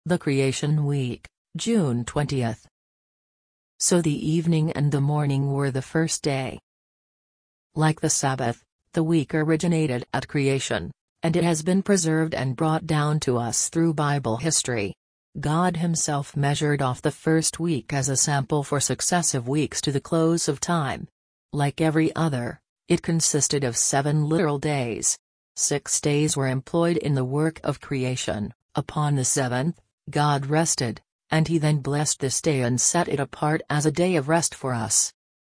The Creation Week, June 20th. So the evening and the morning were the first day. Like the Sabbath, the week originated at creation, and it has been preserved and brought down to us through Bible history. God Himself measured off the first week as a sample for successive weeks to the close of time. Like every other, it consisted of 7 literal days. 6 days were employed in the work of creation. Upon the 7th, God rested, and He then blessed this day and set it apart as a day of rest for us.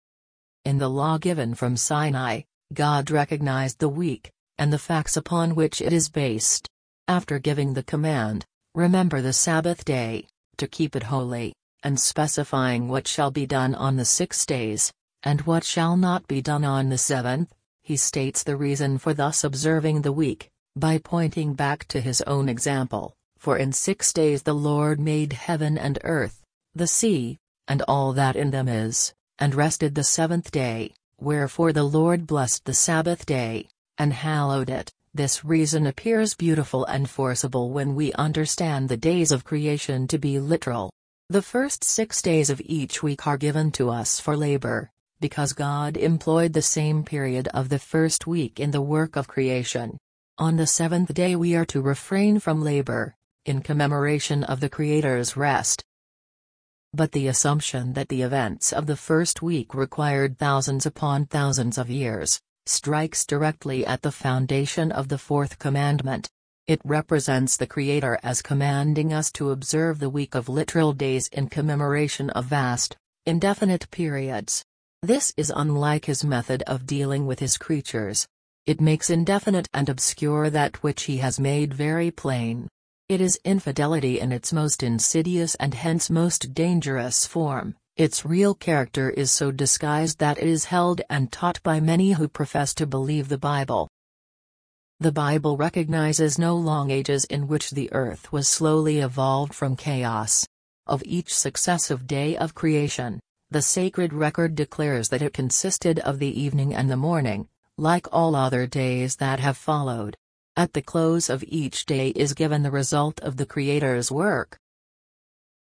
In the law given from Sinai, God recognized the week, and the facts upon which it is based. After giving the command, "Remember the Sabbath day, to keep it holy," and specifying what shall be done on the 6 days, and what shall not be done on the 7th, He states the reason for thus observing the week, by pointing back to His own example. For in 6 days the Lord made heaven and earth, the sea, and all that in them is, and rested the 7th day, wherefore the Lord blessed the Sabbath day, and hallowed it. This reason appears beautiful and forcible when we understand the days of creation to be literal. The first 6 days of each week are given to us for labor, because God employed the same period of the first week in the work of creation. On the 7th day we are to refrain from labor, in commemoration of the Creator's rest. But the assumption that the events of the first week required thousands upon thousands of years, strikes directly at the foundation of the 4th commandment. It represents the Creator as commanding us to observe the week of literal days in commemoration of vast, indefinite periods. This is unlike His method of dealing with His creatures. It makes indefinite and obscure that which He has made very plain. It is infidelity in its most insidious and hence most dangerous form. Its real character is so disguised that it is held and taught by many who profess to believe the Bible. The Bible recognizes no long ages in which the earth was slowly evolved from chaos. Of each successive day of creation, the sacred record declares that it consisted of the evening and the morning, like all other days that have followed. At the close of each day is given the result of the Creator's work.